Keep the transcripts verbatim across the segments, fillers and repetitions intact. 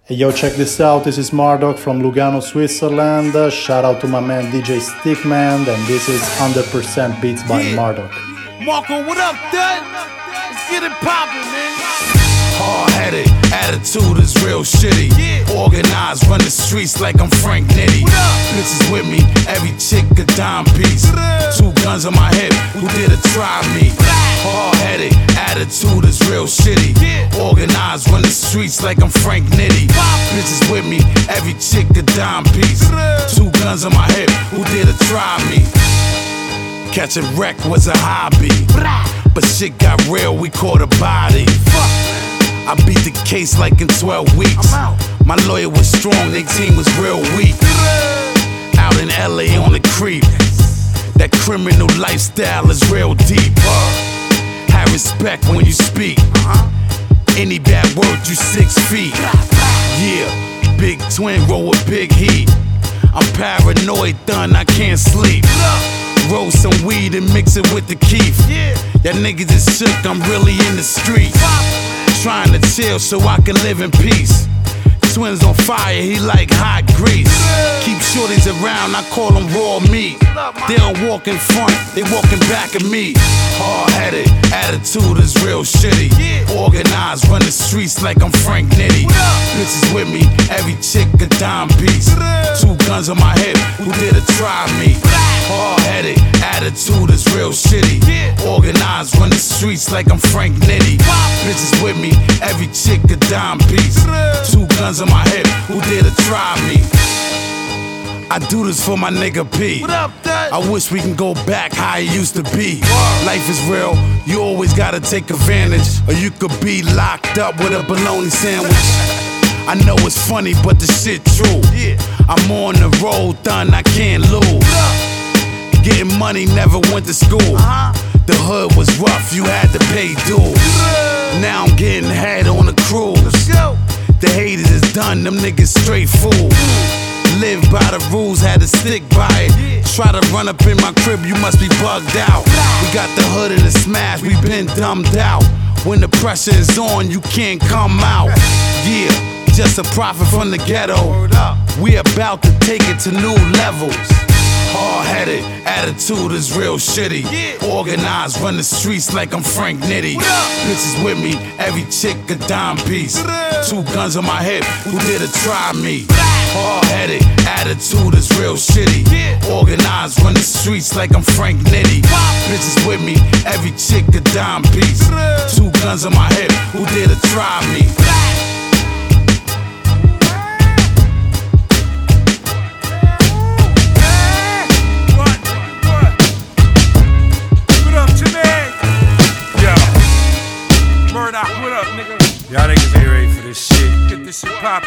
Hey yo, check this out. This is Marduk from Lugano, Switzerland. Shout out to my man D J Stickman, and this is one hundred percent Beats by yeah. Marduk. Marco, what up, Dud? Let's get it poppin', man. Hard-headed, attitude is real shitty. Yeah. Organized, run the streets like I'm Frank Nitty. Bitches with me, every chick a dime piece. Two guns on my hip, who did a try me? Hard-headed, attitude is real shitty. Yeah. Organized, run the streets like I'm Frank Nitty. Bitches with me, every chick a dime piece. Two guns on my hip, who did a try me? Catching wreck was a hobby, but shit got real, we caught a body. I beat the case like in twelve weeks. My lawyer was strong, their team was real weak. Out in L A on the creep, that criminal lifestyle is real deep. Have respect when you speak. Any bad word, you six feet. Yeah, big twin, roll with big heat. I'm paranoid, done, I can't sleep. Roll some weed and mix it with the keef. That nigga just shook, I'm really in the street. Trying to chill so I can live in peace. Twins on fire, he like hot grease. Keep shorties around, I call them raw meat. They don't walk in front, they walking back at me. Hard-headed, attitude is real shitty. Organized, run the streets like I'm Frank Nitty. Bitches with me, every chick a dime piece. Two guns on my hip, who did a try me? Hard-headed, attitude is real shitty. Organized, run the streets like I'm Frank Nitty. Bitches with me, every chick a dime piece. Two guns on my hip, who did a try me? I do this for my nigga P. What up, Dad? I wish we can go back how it used to be. Life is real, you always gotta take advantage, or you could be locked up with a bologna sandwich. I know it's funny, but the shit true. I'm on the road, done, I can't lose. Getting money, never went to school. The hood was rough, you had to pay dues. Now I'm getting head on a cruise. The haters is done, them niggas straight fools. Live by the rules, had to stick by it. Try to run up in my crib, you must be bugged out. We got the hood in the smash, we been dumbed out. When the pressure is on, you can't come out. Yeah, just a prophet from the ghetto. We about to take it to new levels. Hard-headed, attitude is real shitty. Organized, run the streets like I'm Frank Nitty. Bitches with me, every chick a dime piece. Two guns on my hip, who did a try me? Hard-headed, attitude is real shitty. Organized, run the streets like I'm Frank Nitty. Bitches with me, every chick a dime piece. Two guns on my hip, who did a try me? What up, nigga? Y'all niggas ain't ready for this shit. Get this shit poppin'.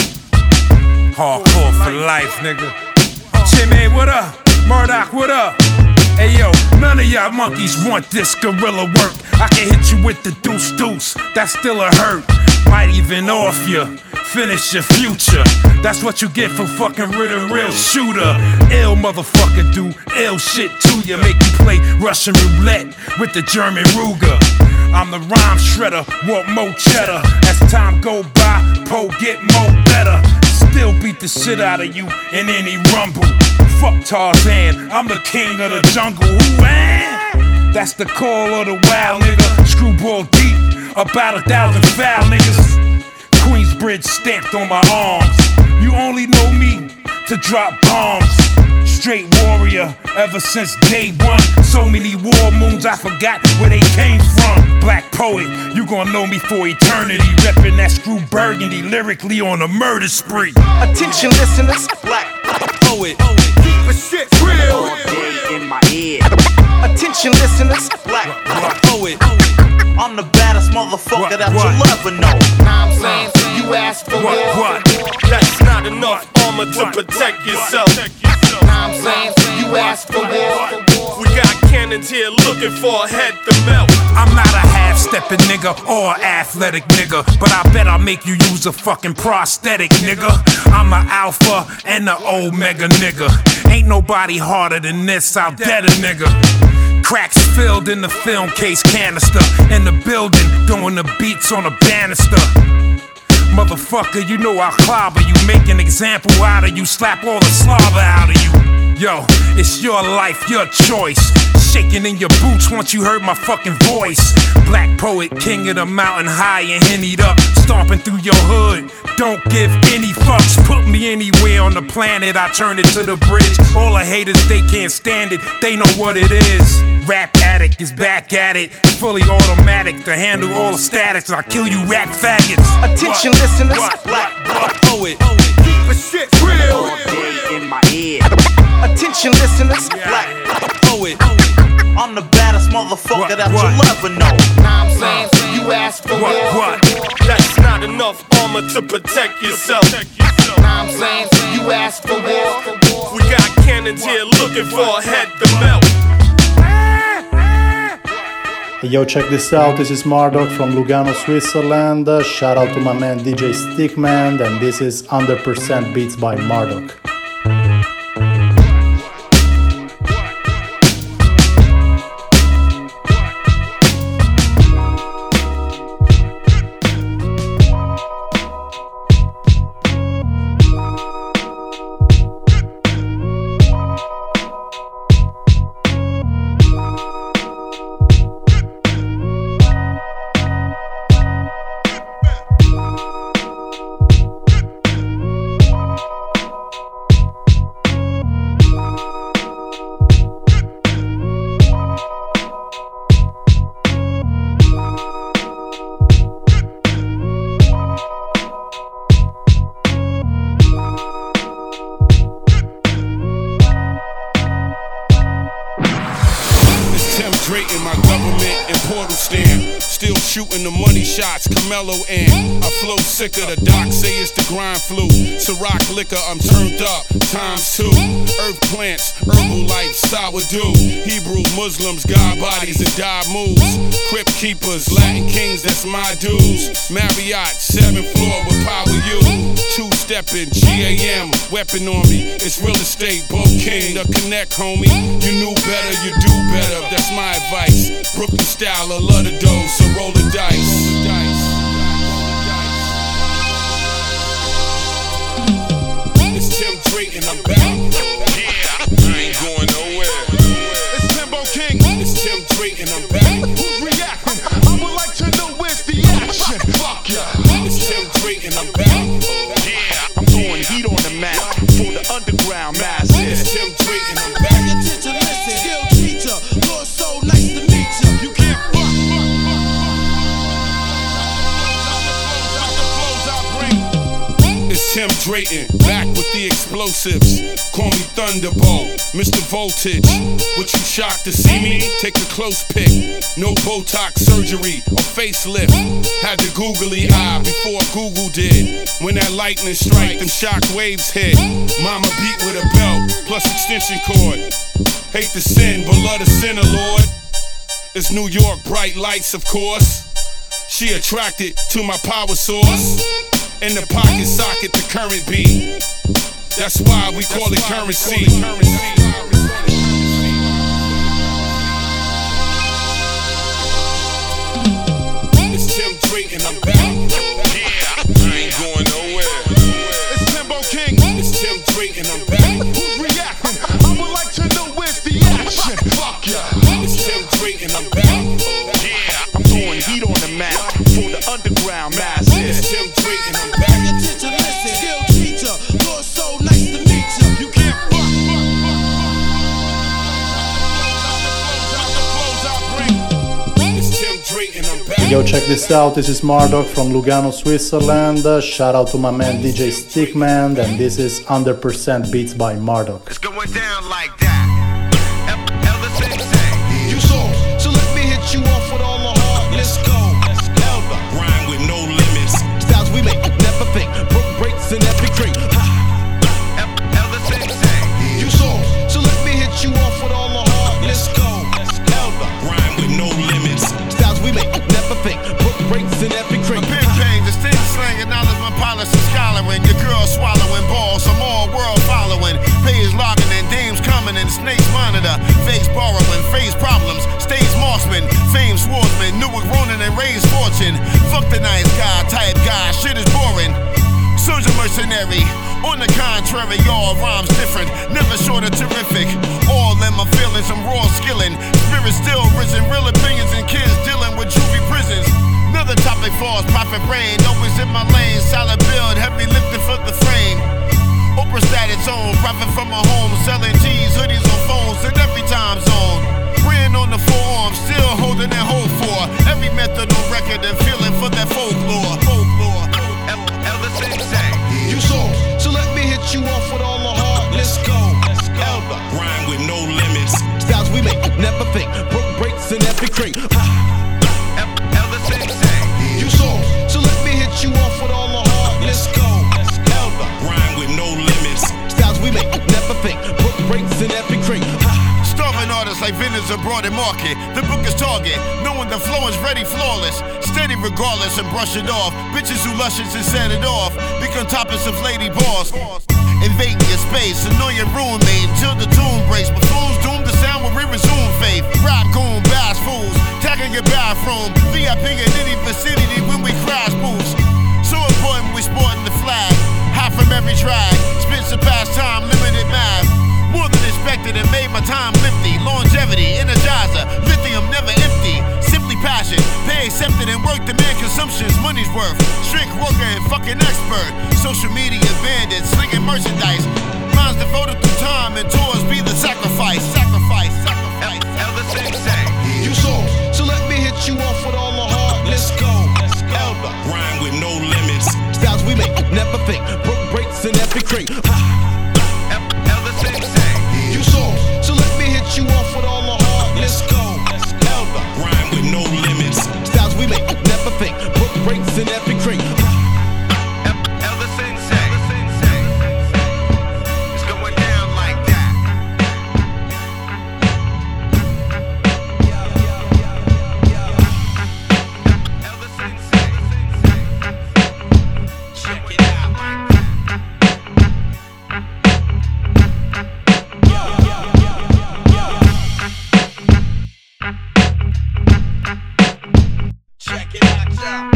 Hardcore for life, nigga. Jimmy, what up? Murdoch, what up? Hey yo, none of y'all monkeys want this gorilla work. I can hit you with the deuce deuce, that's still a hurt. Might even off you, finish your future. That's what you get for fucking with a real shooter. Ill motherfucker do ill shit to you. Make you play Russian roulette with the German Ruger. I'm the rhyme shredder, want more cheddar. As time go by, Poe get more better. Still beat the shit out of you in any rumble. Fuck Tarzan, I'm the king of the jungle. Ooh, eh? That's the call of the wild nigga. Screwball deep, about a thousand foul niggas. Queensbridge stamped on my arms. You only know me to drop bombs. Straight warrior, ever since day one. So many war moons, I forgot where they came from. Black poet, you gon' know me for eternity. Reppin' that screw burgundy, lyrically on a murder spree. Attention listeners, black poet. Keep the shit real. All day in my ear. Attention listeners, black poet. I'm the baddest motherfucker what, that what? You'll ever know. Nah, I'm saying, so you ask for what, what? what? That's not enough armor to protect yourself. Nah, I'm saying, so you ask for what? We got cannons here looking for a head to melt. I'm not a half-stepping nigga or athletic nigga, but I bet I'll make you use a fucking prosthetic nigga. I'm an alpha and an omega nigga. Ain't nobody harder than this, I'll dead a nigga. Cracks filled in the film case canister. In the building, doing the beats on a banister. Motherfucker, you know I'll clobber you. Make an example out of you. Slap all the slobber out of you. Yo, it's your life, your choice. Shaking in your boots once you heard my fucking voice. Black poet, king of the mountain, high and hennied up. Stomping through your hood, don't give any fucks. Put me anywhere on the planet, I turn it to the bridge. All the haters, they can't stand it, they know what it is. Rap addict is back at it, fully automatic to handle all the statics. I kill you rap faggots. Attention what? listeners, What? black What? poet. Keep the shit real. All day in my ear. Attention listeners, black poet. I'm the baddest motherfucker What? that What? you'll ever know. Nah, I'm saying, you ask for What? war. What? That's not enough armor to protect yourself. Nah, I'm saying, you ask for war. We got cannons here looking for a head to melt. Hey, yo, check this out. This is Marduk from Lugano, Switzerland. Uh, shout out to my man D J Stickman, and this is one hundred percent Beats by Marduk. Drayton, my government and portal stand. Still shooting the money shots, Carmelo and I flow sicker, the doc say it's the grind flu. Ciroc liquor, I'm turned up, times two. Earth plants, herbal life, sourdough. Hebrew, Muslims, God bodies and die moves. Crypt keepers, Latin kings, that's my dudes. Marriott, seventh floor with power you. Two-stepping, G A M, weapon on me. It's real estate, Bo King, the connect, homie. You knew better, you do better, that's my advice. Brooklyn style, I love the dough, so roll the dice. It's Tim Drayton, I'm back. Yeah, I ain't going nowhere. It's Timbo King. It's Tim Drayton, I'm back. Who's reacting? I would like to know where's the action. Fuck yeah. It's Tim Drayton, I'm back. Yeah, I'm throwing heat on the map for the underground masses. It's Tim Drayton, I'm back. Attention, listen. Skill teacher. Lord, so nice to meet you. You can't fuck. It's Tim Drayton, back with the explosives. Call me Thunderbolt, Mister Voltage. What you shocked to see me? Take a close pick. No Botox surgery or facelift. Had the googly eye before Google did. When that lightning strike, them shock waves hit. Mama beat with a belt, plus extension cord. Hate the sin, but love the sinner, Lord. It's New York, bright lights, of course. She attracted to my power source. In the pocket socket, the current beat. That's why we call it currency. It's Tim Drayton, I'm back. yeah, I ain't going nowhere. It's Timbo King. It's Tim Drayton, I'm back. Who's reacting? I would like to know where's the action. Fuck yeah. It's Tim Drayton, I'm back. Yeah, I'm throwing heat on the map for the underground masses. It's Tim Drayton, I'm back. Attention, listen. Skill teacher. Lord, so nice to meet you. You can't fuck. It's Tim Drayton, I'm back. Yo, check this out. This is Marduk from Lugano, Switzerland. Uh, shout out to my man D J Stickman, and this is one hundred percent Beats by Marduk. it's going down like that. El- Elder Sensei. You saw. So let me hit you off with all the hard. Let's go. Elder. Rhyme with no limits. Styles we make, never fake. Broke breaks in every crate. El- Elder Sensei. You saw. So let me hit you off with all the hard. Let's go. Elder. Rhyme with no limits. Styles we make, never fake. Broke breaks in every crate. Big pain, distinct slang, acknowledge my policy scholar. When your girl swallowing balls, I'm all world following. Pay is logging and names common and snakes monitor. Face borrowing, face problems, stage marksman, fame swordsman, Newark Ronin and raised fortune. Fuck the nice guy, type guy, shit is boring. Soldier mercenary, on the contrary, all rhymes different, never short of terrific. All in my feelings, I'm raw skilling. Spirit still risen, real opinions and kids dealing with juvie prisons. Another topic falls, profit brain, always in my lane. Solid build, heavy lifting for the frame. Oprah static zone, profit from my home. Selling G's, hoodies on phones in every time zone. Brand on the forearm, still holding that hold for every method on record and feeling for that folklore. Folklore. You saw, so let me hit you off with all the heart. Let's go. Elba. Rhyme with no limits. Styles we make, never fake. Broke breaks in every crate. You saw, so let me hit you off with all the heart. Let's go. Elba. Rhyme with no limits. Styles we make, never fake. Broke breaks in every crate. Starving artists like vendors abroad in market. The book is target, knowing the flow is ready, flawless. Steady regardless and brush it off. Bitches who luscious and set it off. Become topics of lady boss. Invading your space, annoy your roommate until the tune breaks. Buffoons doomed to sound when we resume faith. Rap goon, bass fools, tagging your bathroom. V I P in any vicinity when we crash booths. So important we sporting the flag. Hot from every track. Spit surpass time, limited math. More than expected and made my time lengthy. Longevity, energizer, lithium never empty. Simply passion, pay accepted and work demand consumption's money's worth. Shrink worker and fucking expert. Social media bandits, slinging merchandise. Minds devoted through time and tours be the sacrifice. Sacrifice, sacrifice. You saw, so let me hit you off with all the heart. Let's go. Elba. Rhyme with no limits. Styles we make, never fake. Broke breaks in every crate. You saw, so let me hit you off with all the heart. Let's go. Elba. Rhyme with no limits. Styles we make, never fake. Broke breaks in every crate. It's going down like that. Check it out. Check it out, y'all.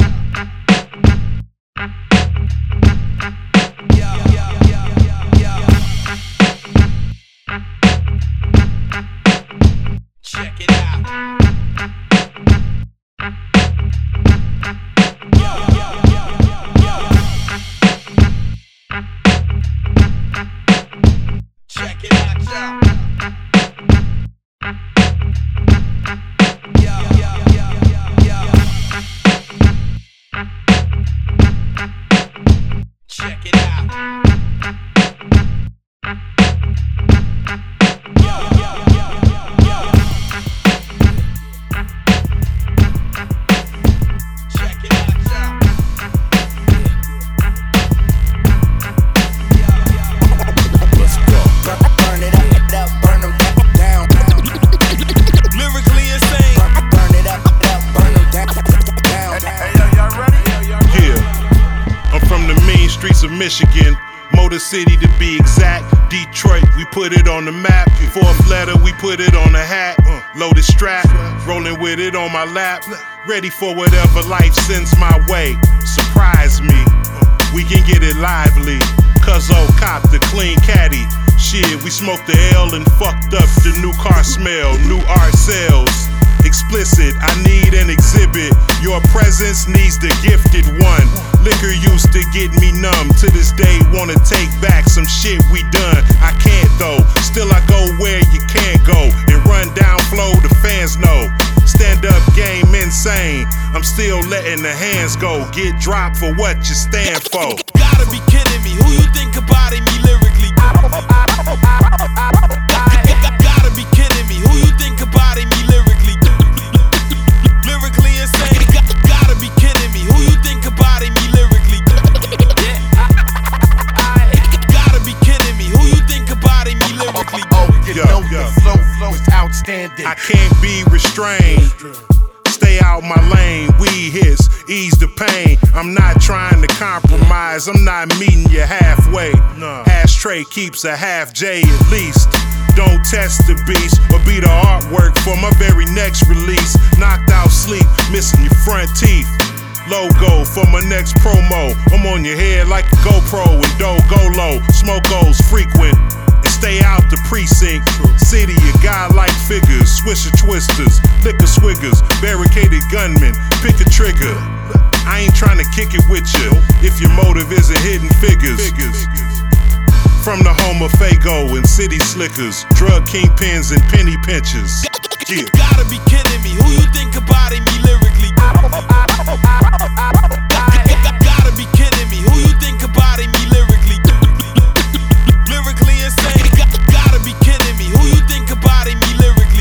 Check it out. Check it out, y'all. Check it out. Check it out, y'all. Let's go. Burn it up, up, burn them down. Lyrically insane. Burn it up, up, burn them down. Yeah, I'm from the mean streets of Michigan, Motor City to be exact. Detroit, we put it on the map. Fourth letter, we put it on the hat. Loaded strap, rolling with it on my lap. Ready for whatever life sends my way. Surprise me, we can get it lively. Cuzzo cop the clean caddy. Shit, we smoked the L and fucked up the new car smell. New art sales. Explicit, I need an exhibit. Your presence needs the gifted one. Liquor used to get me numb. To this day, wanna take back some shit we done. I can't though, still I go where you can't go. And run down flow, the fans know. Stand up game insane. I'm still letting the hands go. Get dropped for what you stand for. Gotta be kidding me. Who you think about me lyrically? Gotta be kidding me. Who you think about me lyrically? Lyrically insane. Gotta be kidding me. Who you think about me lyrically? Gotta be kidding me. Who you think about me lyrically? Oh, you Yo, know yo. the flow, flow is outstanding. I can't be restrained. Stay out my lane, weed hits, ease the pain. I'm not trying to compromise, I'm not meeting you halfway. Ashtray keeps a half J at least. Don't test the beast or be the artwork for my very next release. Knocked out sleep, missing your front teeth. Logo for my next promo. I'm on your head like a GoPro and do go low. Smokos frequent and stay out the precinct. City of godlike figures, swisher twisters, liquor swiggers, barricaded gunmen. Pick a trigger. I ain't trying to kick it with you if your motive isn't hidden figures. From the home of Fago and city slickers, drug kingpins and penny pinchers. Yeah. Gotta be kidding me. Who you think about me lyrically? Gotta be kidding me. Who you think about me lyrically? Lyrically insane. Gotta be kidding me. Who you think about me lyrically?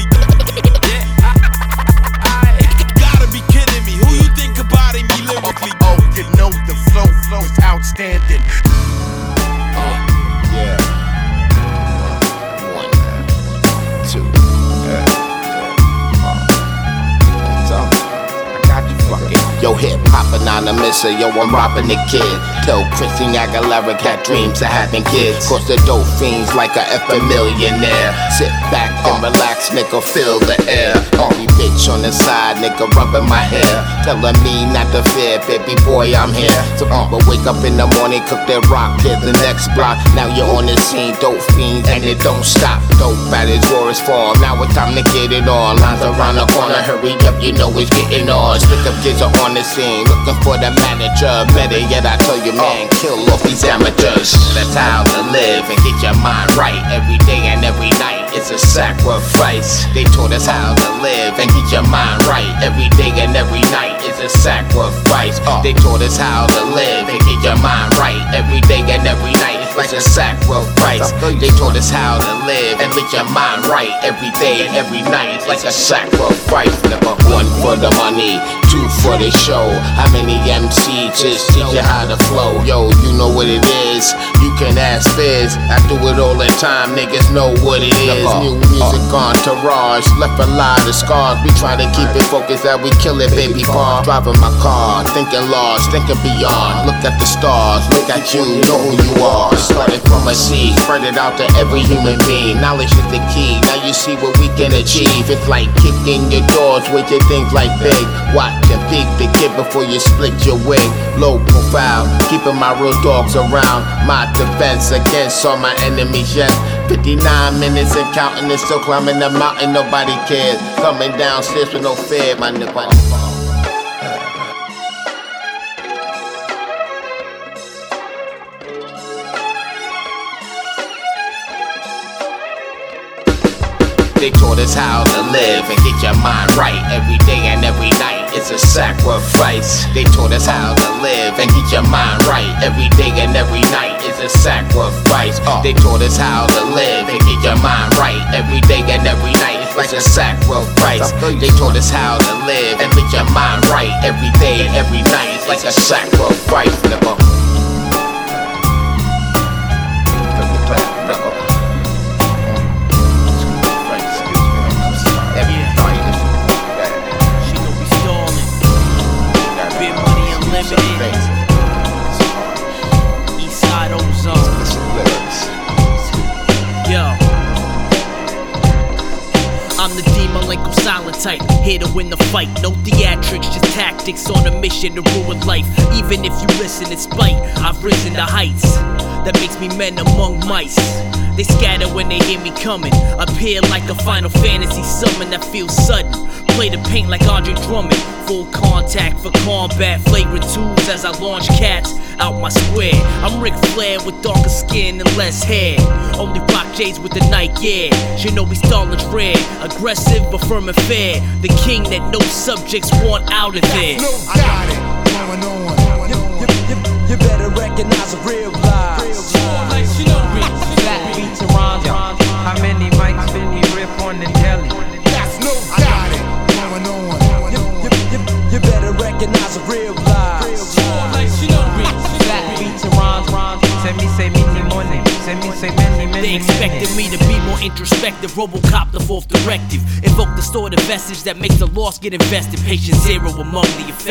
Gotta be kidding me. Who you think about me lyrically? Oh, you know the flow, flow is outstanding. Yeah. One, two, yeah, yeah. Uh, so, I got you fucking. Yo, hip hop anonymous, so yo, I'm robbing the kid. Tell Christina Aguilera got dreams of having kids. Cause the dope fiends like a F a millionaire. Sit back and relax, nigga, feel the air. Only bitch on the side, nigga, rubbing my hair. Telling me not to fear, baby boy, I'm here. So people wake up in the morning, cook their rock, hit the next block. Now you're on the scene, dope fiends, and it don't stop. Dope at its rawest form, now it's time to get it on. Lines around the corner, hurry up, you know it's getting on. Stick up kids are on the scene, looking for the manager. Better yet, I tell you, man, kill off these amateurs. That's how to live and get your mind right. Every day and every night, it's a sacrifice. They taught us how to live and get your mind right. Every day and every night is a sacrifice. They taught us how to live and get your mind right. Every day and every night it's like a sacrifice. They taught us how to live and get your mind right. Every day and every night it's like a sacrifice. Number one for the money, two for the show. How many M Cs just teach you how to flow? Yo, you know what it is. You can ask Fizz. I do it all the time. Niggas know what it is. New music entourage, left a lot of scars. We try to keep it focused that we kill it, baby bar. Driving my car, thinking large, thinking beyond. Look at the stars, look at you, know who you are. Started from a seed, spread it out to every human being. Knowledge is the key, now you see what we can achieve. It's like kicking your doors with your things like big. Watch and peek the kid before you split your wig. Low profile, keeping my real dogs around. My defense against all my enemies, yes. fifty-nine minutes and counting and still climbing the mountain, nobody cares. Coming downstairs with no fear, my nigga. They taught us how to live and get your mind right. Every day and every night it's a sacrifice. They taught us how to live and get your mind right. Every day and every night is a sacrifice. They taught us how to live and get your mind right. Every day and every night it's like a sacrifice. They taught us how to live and get your mind right. Every day and every night it's like a sacrifice. Eastside Ozone. Yo, I'm the demon like I'm silent type. Here to win the fight. No theatrics, just tactics on a mission to ruin life. Even if you listen in spite, I've risen to heights that makes me men among mice. They scatter when they hear me coming. Appear like a Final Fantasy summon that feels sudden. Play the paint like Andre Drummond. Full contact for combat. Flagrant tools as I launch cats out my square. I'm Ric Flair with darker skin and less hair. Only rock J's with the Nike Air. Shinobi Stalin's rare. Aggressive but firm and fair. The king that no subjects want out of there. No, I got it going on. You, you, you, you better recognize a real life. Like Shinobi. Flat beats and rhymes. How many mics did we rip on the deli? That's no got it going on. You, you, you, you better recognize a real life. Like Shinobi. Flat beats and rhymes. Send me say many money. Send me say many many. They expected me to be more introspective. Robocop the fourth directive. Invoke the distorted message that makes the lost get invested. Patient zero among the affected.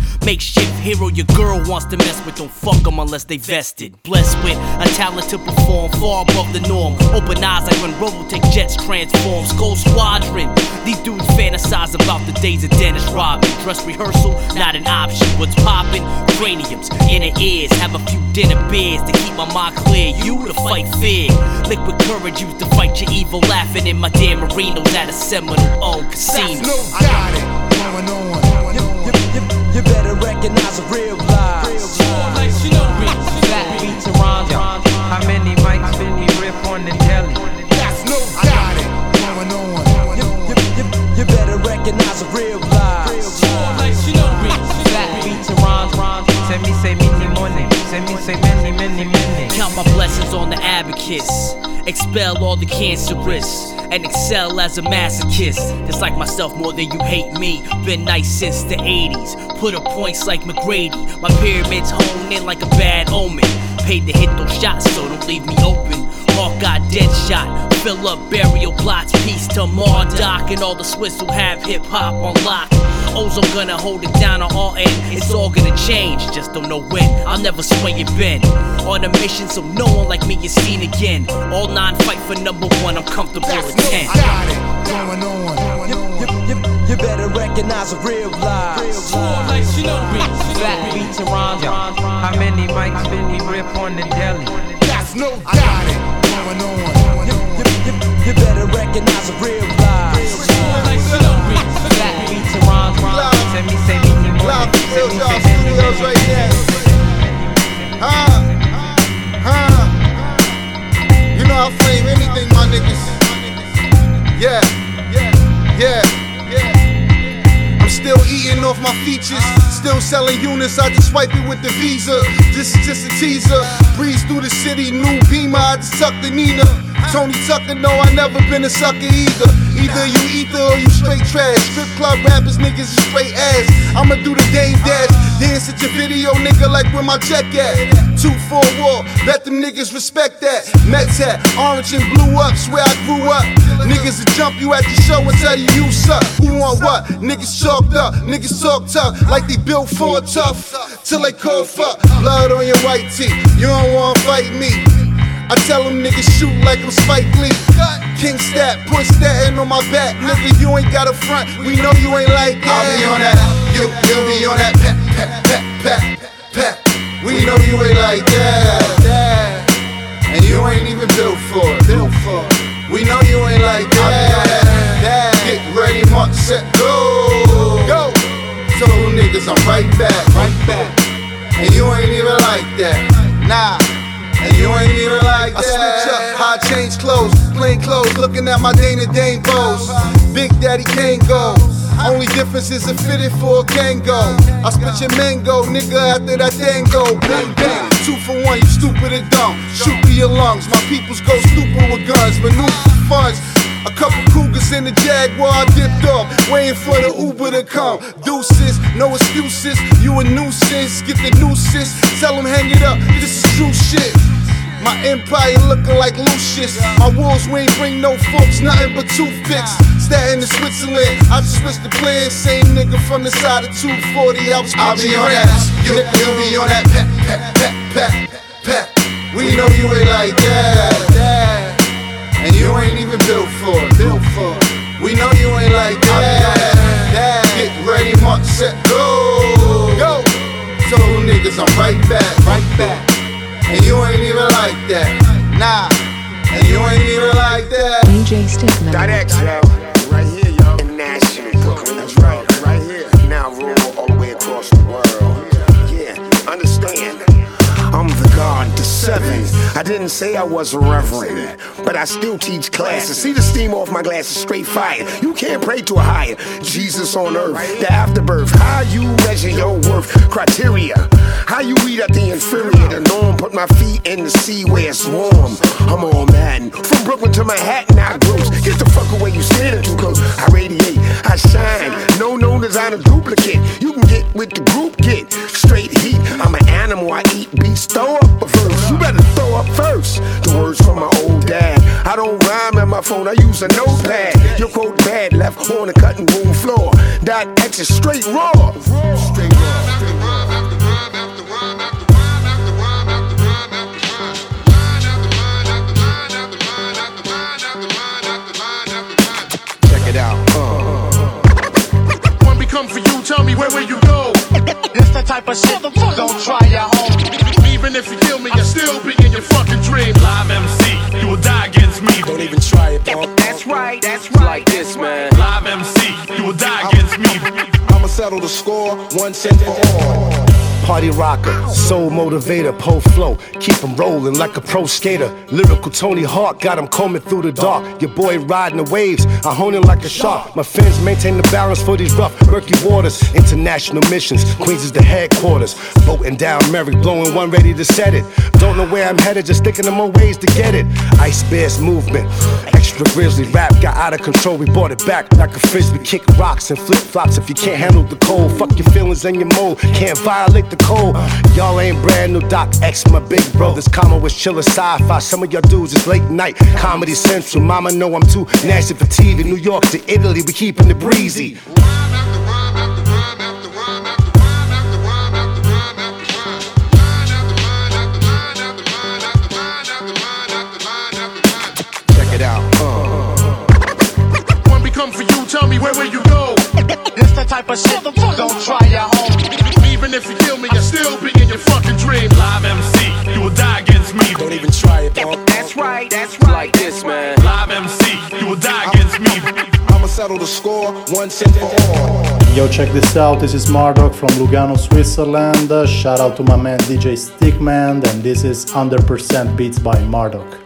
Makeshift hero your girl wants to mess with. Don't fuck them unless they vested. Blessed with a talent to perform far above the norm. Open eyes like when Robotech jets transform. Skull Squadron. These dudes fantasize about the days of Dennis Rodman. Dress rehearsal, not an option. What's poppin'? Craniums, inner ears. Have a few dinner beers to keep my mind clear. You to fight fear. Liquid courage used to fight your evil. Laughing in my Dan Marino's at a Seminole owned casino. No, I got it going on. You, you, you, you better recognize a real life. You know, flat beats and rhymes. How many mics do we rip on the deli? That's no, I got it going on. You, you, you, you better recognize a real life. You know, flat beats and rhymes. Send me say many money. Send me say many, many, many. Count my blessings on the abacus. Expel all the cancerous and excel as a masochist. Just like myself more than you hate me. Been nice since the eighties. Put up points like McGrady. My pyramids hone in like a bad omen. Paid to hit those shots, so don't leave me open. Hawk got dead shot. Fill up burial plots. Peace to Mardoc and all the Swiss who have hip hop on lock. Ozo gonna hold it down on all end. It's all gonna change, just don't know when. I'll never swing your bend. On a mission, so no one like me is seen again. All nine fight for number one. I'm comfortable at ten. I got it going on. You, you, you, you better recognize a real life. You know, flat beats and rhymes. How many mics do we rip on the deli? That's no, I got it going on. You, you, you, you better recognize a real life. You know, flat beats and rhymes. Send me say many more. Send me say many, many, right there. Huh? Huh? You know I flame anything, my niggas. Yeah, yeah, yeah, yeah. I'm still eating off my features. Still selling units, I just swipe it with the Visa. This is just a teaser. Breeze through the city, new Beamer, I just tucked the Nina. Tony Tucker, no, I never been a sucker either. Either you ether or you straight trash. Strip club rappers, niggas is straight ass. I'ma do the Dame Dash. Dance at your video, nigga, like where my check at. Two for a war, let them niggas respect that. Mets hat, orange and blue up, swear I grew up. Niggas will jump you at the show and tell you you suck. Who want what? Niggas chalked up, niggas talk tough, like they built for tough. Till they call fuck, blood on your white tee. You don't wanna fight me. I tell them niggas shoot like I'm Spike Lee. King Stat, push that in on my back. Nigga, you ain't got a front, we know you ain't like that. I'll be on that, you, you'll be on that pat, pat, pat, pat, pat. We know you ain't like that. And you ain't even built for it. Built for it. We know you ain't like that. Get ready, mark, set, go. Go. So niggas, I'm right back, right back. And you ain't even like that. Nah. And you ain't even like that. I switch up, high change clothes, plain clothes, looking at my Dana Dane pose. Big Daddy can't go. Only difference is it fitted for a Kango. I spit your mango, nigga, after that tango. Bang, bang, two for one, you stupid and dumb. Shoot through your lungs, my peoples go stupid with guns. Maneuver funds. A couple cougars in the Jaguar, dipped off, waiting for the Uber to come. Deuces, no excuses, you a nuisance. Get the nooses, tell them hang it up, this is true shit. My empire looking like Lucius. My wolves, we ain't bring no folks, nothing but toothpicks. Statin' in Switzerland, I just switched the plan. Same nigga from the side of two forty, I was I'll be on that, you, you'll be on that pat, pat, pat, pat, pat. We know you ain't like that. And you ain't even built for it, built for it. We know you ain't like that. Get ready, mark, set, go. Go. So niggas, I'm right back, right back. And you ain't even like that. Nah. And you ain't even like that. D J Stickman. Direct, yo. Right here, yo. In Nashville, Brooklyn. That's right, right here. Now roll all the way across the world. Yeah, understand. I'm the God, the seven. I didn't say I was a reverend, but I still teach classes. See the steam off my glasses, straight fire. You can't pray to a higher Jesus on earth. The afterbirth, how you measure your worth, criteria. How you weed out the inferior, the norm. Put my feet in the sea where it's warm. I'm all Madden, from Brooklyn to Manhattan, I gross. Get the fuck away, you standing too close. I radiate, I shine. No known designer duplicate. You can get with the group, get straight heat. I'm an animal, I eat beats. Throw up a verse, you better throw up first. The words from my old dad. I don't rhyme on my phone, I use a notepad. Your quote bad left on the cutting room floor. That X is straight raw. Straight raw. Check it out. Uh. When we come for you, tell me where will you go? It's the type of shit don't try at home. Even if you kill me, I'll still be in your fucking dream. Live M C, you will die against me. Don't even try it, punk. That's right, that's right. Like this, man. Live M C, you will die against me. I'ma settle the score once and for all. Party rocker, soul motivator, pole flow. Keep him rolling like a pro skater. Lyrical Tony Hawk, got him combing through the dark. Your boy riding the waves, I hone in like a shark. My fins maintain the balance for these rough, murky waters. International missions, Queens is the headquarters. Boating down Merrick, blowing one ready to set it. Don't know where I'm headed, just thinking of more ways to get it. Ice Bears movement, extra grizzly rap got out of control. We brought it back like a frisbee, kick rocks and flip flops. If you can't handle the cold, fuck your feelings and your mold. Can't violate the code. Y'all ain't brand new, Doc X, my big brothers. Comma was chillin' sci-fi. Some of y'all dudes is late night, Comedy Central. Mama know I'm too nasty for T V. New York to Italy, we keepin' it breezy. Check it out. Uh. When we come for you, tell me where will you go? It's the type of shit don't try at home. Even if you kill me, I'll still be in your fucking dream. Live M C, you will die against me. Don't even try it, punk. That's right, that's right. Like this, man. Live M C, you will die against me. I'ma settle the score once and for all. Yo, check this out. This is Marduk from Lugano, Switzerland. Uh, shout out to my man D J Stickman, and this is one hundred percent Beats by Marduk.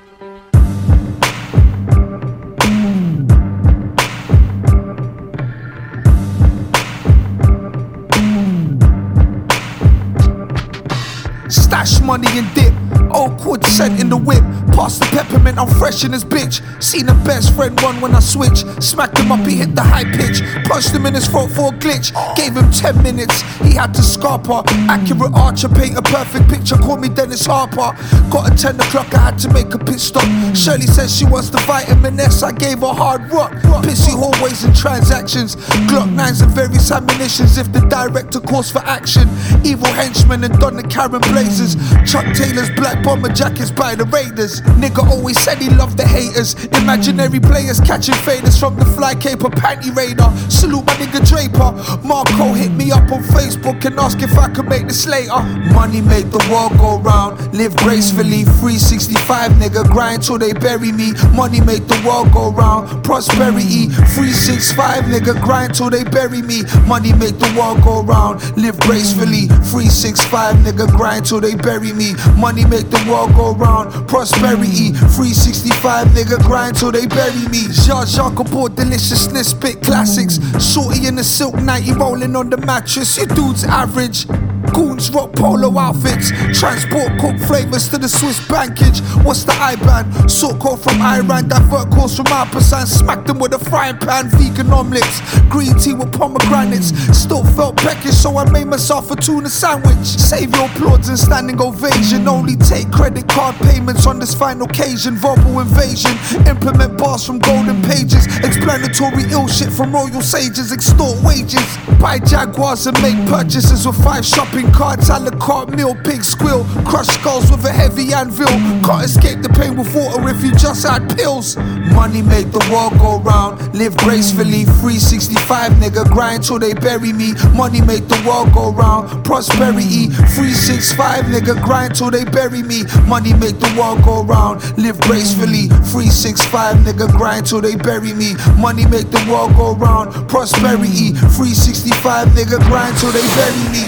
Stash money and dip, Oakwood scent in the whip. Pass the peppermint, I'm fresh in this bitch. Seen a best friend run when I switch. Smacked him up, he hit the high pitch. Punched him in his throat for a glitch. Gave him ten minutes, he had to scarper. Accurate archer, paint a perfect picture. Call me Dennis Harper. Got a ten o'clock, I had to make a pit stop. Shirley says she wants the vitamin S, I gave her hard rock. Pissy hallways and transactions. Glock nines and various ammunitions. If the director calls for action. Evil henchmen and Donna Karen blazers. Chuck Taylor's black bomber jackets by the Raiders. Nigga always said he loved the haters. Imaginary players catching faders from the fly caper panty raider. Salute my nigga Draper. Marco hit me up on Facebook and ask if I could make this later. Money make the world go round. Live gracefully. three sixty-five nigga grind till they bury me. Money make the world go round. Prosperity. three sixty-five nigga grind till they bury me. Money make the world go round. Live gracefully. three sixty-five nigga grind till they bury me. Money make the world go round. Prosperity. three sixty-five nigga grind till they bury me. Jar Jar aboard deliciousness, spit classics. Shorty in the silk nightie rolling on the mattress. You dudes average. Goons rock polo outfits. Transport cook flavors to the Swiss bankage. What's the I B A N? Sort code from Iran. Divert calls from Alpersan. Smack them with a frying pan. Vegan omelets. Green tea with pomegranates. Still felt peckish, so I made myself a tuna sandwich. Save your applause and standing ovation. Only take credit card payments on this final occasion. Verbal invasion. Implement bars from golden pages. Explanatory ill shit from royal sages. Extort wages. Buy Jaguars and make purchases with five shopping carts. A la carte meal, pig squill. Crush skulls with a heavy anvil. Can't escape the pain with water if you just had pills. Money make the world go round. Live gracefully. three sixty-five nigga grind till they bury me. Money make the world go round. Prosperity. three sixty-five nigga grind till they bury me. Money make the world go round. Live gracefully. three sixty-five nigga grind till they bury me. Money make the world go round. Prosperity. three sixty-five nigga grind till they bury me.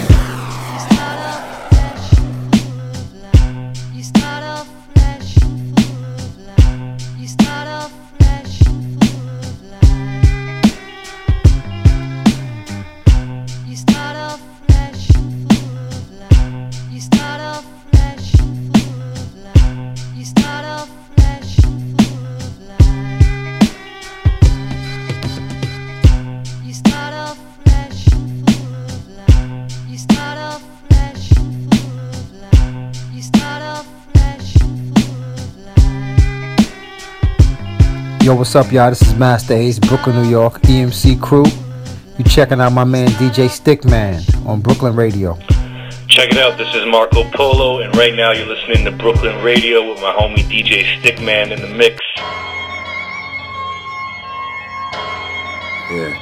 You start Yo, what's up, y'all? This is Master Ace, Brooklyn, New York, E M C crew. You checking out my man D J Stickman on Brooklyn Radio. Check it out, this is Marco Polo, and right now you're listening to Brooklyn Radio with my homie D J Stickman in the mix. Yeah.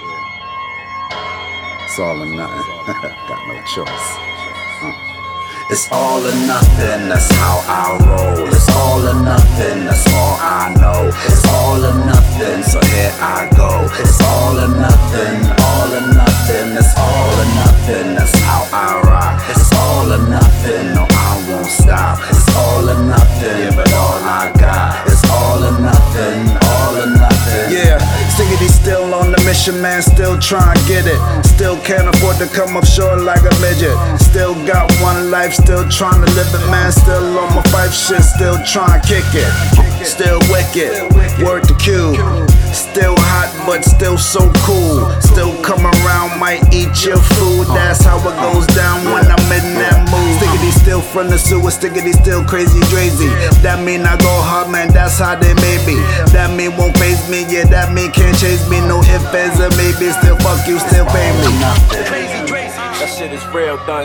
It's all or nothing. Got no choice. Huh. It's all or nothing, that's how I roll. It's all or nothing, that's all I know. It's all or nothing, so here I go. It's all or nothing, all or nothing. It's all or nothing, that's how I rock. It's all or nothing, no I won't stop. It's all or nothing, yeah, but all I got. It's all or nothing, all or nothing. Yeah, Stiggity still on the mission, man, still trying to get it. Still can't afford to come up short like a midget. Still got one life, still trying to live it, man. Still on my five shit, still trying to kick it. Still wicked, word to Q. Still hot, but still so cool. Still come around, might eat your food. That's how it goes down when I'm in that mood. Stiggity still from the sewer, Stiggity still crazy drazy. That mean I go hard, man, that's how they made me. That mean won't phase me, yeah, that mean can't chase me. No ifs, ands, or maybe. Still fuck you, still pay me. That shit is real, done.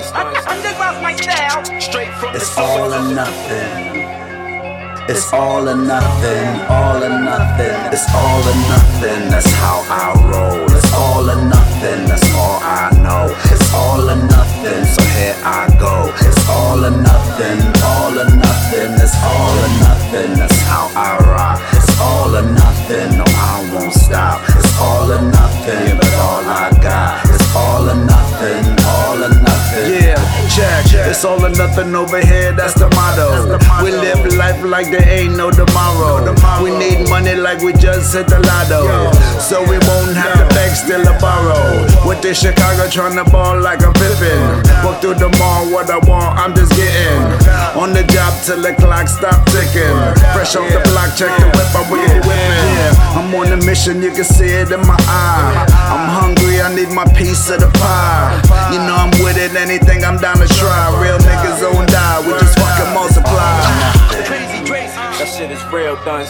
It's all or nothing. It's all or nothing, all or nothing. It's all or nothing, that's how I roll. It's all or nothing, that's all I know. It's all or nothing, so here I go. It's all or nothing, all or nothing. It's all or nothing, that's how I rock. It's all or nothing, no I won't stop. It's all or nothing, but all I got. It's all or nothing, all or nothing. Yeah, check, it's all or nothing over here, that's the motto. We live life like there ain't no tomorrow. We need money like we just hit the lotto. So we won't have to beg, still a borrow. With this Chicago trying to ball like a Pippin. Walk through the mall, what I want, I'm just getting. On the job till the clock stop ticking. Fresh off the block, check the whip, I'm with it whipping. Yeah, I'm on a mission, you can see it in my eye. I'm hungry, I need my piece of the pie. You know I'm with it, anything I'm down to try. Real niggas don't die, we just fucking multiply. That shit is real, done.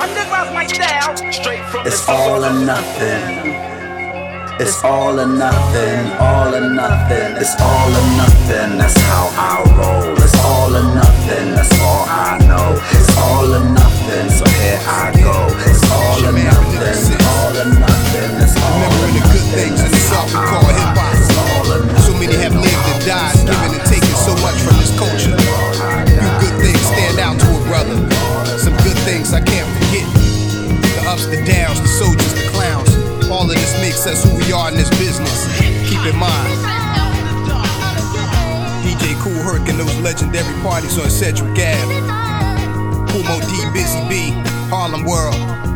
It's all or nothing. It's all or nothing, all or nothing. It's all or nothing, that's how I roll. It's all or nothing, that's all I know. It's all or nothing, so here I go. It's all or nothing, all or nothing. It's all remembering the good things in the South we call hip hop. So many have lived and died, giving and taking so much from this culture. Few good things stand out to a brother. Some good things I can't forget. The ups, the downs, the soldiers, the clowns. All of this makes us who we are in this business. Keep in mind, D J Kool Herc and those legendary parties on Cedric Ave. Kumo D, Busy B, Harlem World.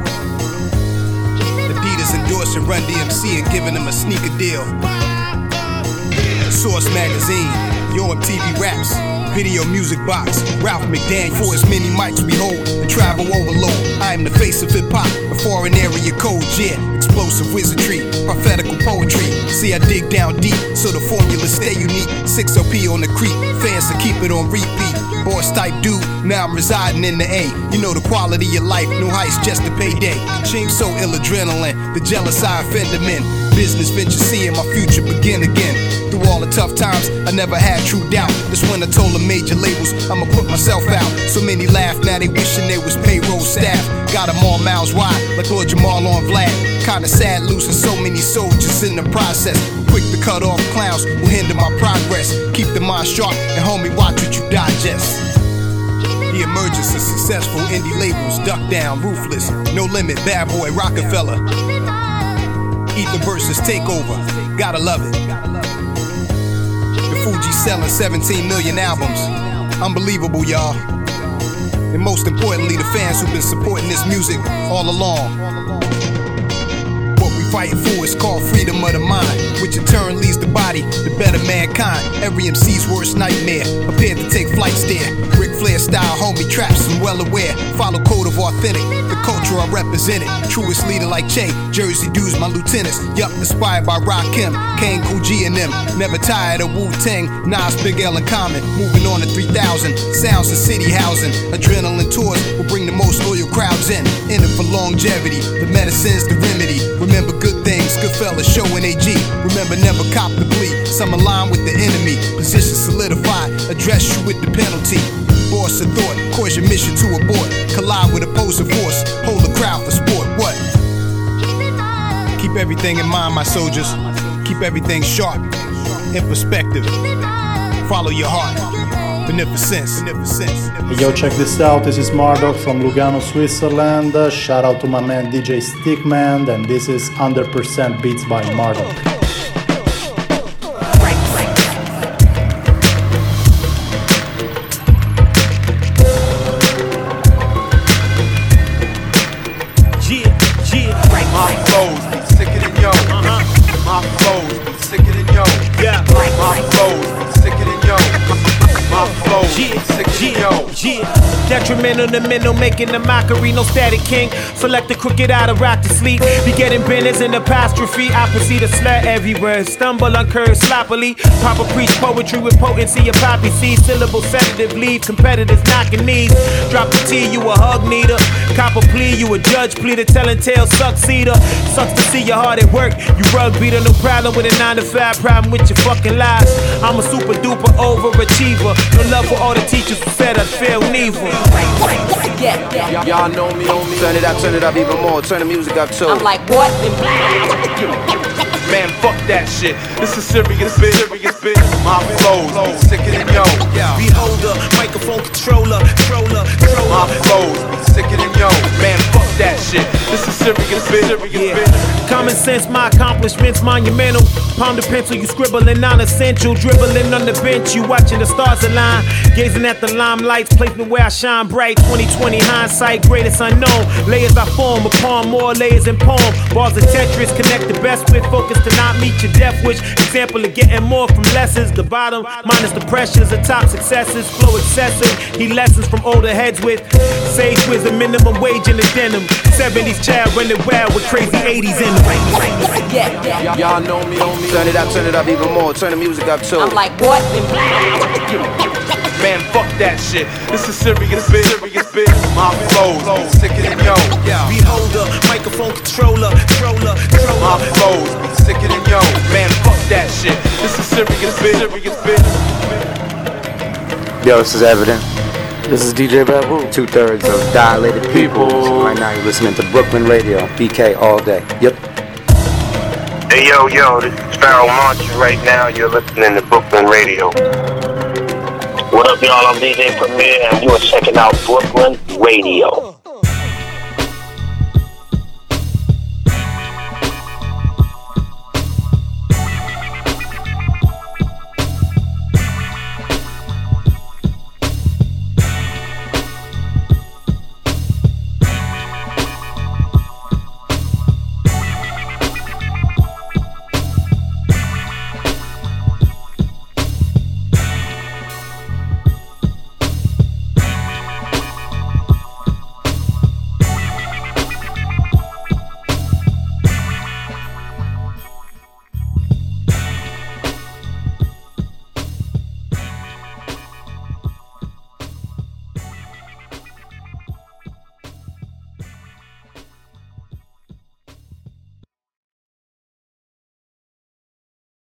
Adidas endorsing Run D M C and giving them a sneaker deal. Source Magazine, Yo M T V Raps, Video Music Box, Ralph McDaniel. For as many mics we hold and travel overload. I am the face of hip hop, the foreign area code, yeah. Explosive wizardry, prophetical poetry. See, I dig down deep, so the formula stay unique. six L P on the creep, fans to keep it on repeat. Boss type dude, now I'm residing in the A. You know the quality of life, no heist, just a payday. Ching so ill adrenaline, the jealous I offend them in. Business venture, seeing my future begin again. Through all the tough times, I never had true doubt. That's when I told the major labels I'ma put myself out. So many laugh, now they wishing they was payroll staff. Got them all miles wide, like Lord Jamal on Vlad. Kinda sad losing so many soldiers in the process. Quick to cut off clowns who hinder my progress. Keep the mind sharp and homie, watch what you digest. The emergence of successful indie labels, Duck Down, Ruthless, No Limit, Bad Boy, Rockefeller. Ether versus Takeover, gotta love it. The Fuji selling seventeen million albums, unbelievable, y'all. And most importantly, the fans who've been supporting this music all along. What we fighting for is called freedom of the mind, which in turn leads the body to better mankind. Every M C's worst nightmare, prepared to take flights there. Ric Flair Freestyle, homie, traps, I'm well aware. Follow code of authentic, the culture I represented. Truest leader like Che, Jersey dudes, my lieutenants. Yup, inspired by Rakim, Kane, Coogee, and them. Never tired of Wu-Tang, Nas, Big L, and Common. Moving on to three thousand, sounds of city housing. Adrenaline tours will bring the most loyal crowds in. In it for longevity, the medicine's the remedy. Remember good things, good fellas, showing A G. Remember never cop the plea, some align with the enemy. Position solidified, address you with the penalty. Boss of thought, cause your mission to abort. Collide with opposing force, hold the crowd for sport. What? Keep everything in mind, my soldiers. Keep everything sharp, in perspective. Follow your heart. Beneficence. Beneficence. Hey, yo, check this out. This is Marduk from Lugano, Switzerland. Uh, shout out to my man D J Stickman, and this is one hundred percent Beats by Marduk. My flows be sicker than yo. Uh-huh. My flows be sicker than yo. Yeah. My flows be sicker than yo. My flows be sicker than yo. Yeah. Detrimental to mental, making the mockery, no static king. Select the crooked out of rock to sleep. Be getting benders in apostrophe. I proceed to slur everywhere. Stumble uncurved sloppily. Papa preach poetry with potency of poppy seed. Syllable sedative leave. Competitors knocking knees. Drop the T, you a hug needer. Cop a plea, you a judge pleader. Telling tales, succeeder. Sucks to see your heart at work. You rug beater, no problem with a nine to five. Problem with your fucking lies. I'm a super duper overachiever. No love for all the teachers who said I'd fail neither. Y'all know me, know me. Turn it up, turn it up even more. Turn the music up too. I'm like, what? Man, fuck that shit. This is serious bitch, serious bitch. My flows be sicker than yo. Beholder, microphone controller, controller, controller. My flows be sicker than yo. Man, fuck that shit. This is serious bitch, serious bitch. Common sense, my accomplishments monumental. Pound the pencil, you scribbling non-essential. Dribbling on the bench, you watching the stars align. Gazing at the limelights, placement where I shine bright. twenty twenty hindsight, greatest unknown. Layers I form upon more layers in poem. Balls of Tetris, connect the best with focus to not meet your death wish. Example of getting more from lessons. The bottom, minus the pressures of top successes. Flow excessive, he lessons from older heads with sage wisdom, minimum wage in the denim. seventies child running wild with crazy eighties in them. Y'all know me, know me. Turn it up, turn it up even more. Turn the music up too. I'm like, what? Man, fuck that shit. This is serious bitch, serious bitch. My flows be sicker than yo. Beholder, microphone controller, controller, controller. My flows be sicker than yo. Man, fuck that shit. This is serious bitch, serious bitch. Yo, this is Evident. This is D J Babu. Two thirds of Dilated People. Right now you're listening to Brooklyn Radio. B K all day. Yep. Hey yo, yo, this is Pharaoh Monty. Right now you're listening to Brooklyn Radio. What up, y'all? I'm D J Premier, and you are checking out Brooklyn Radio.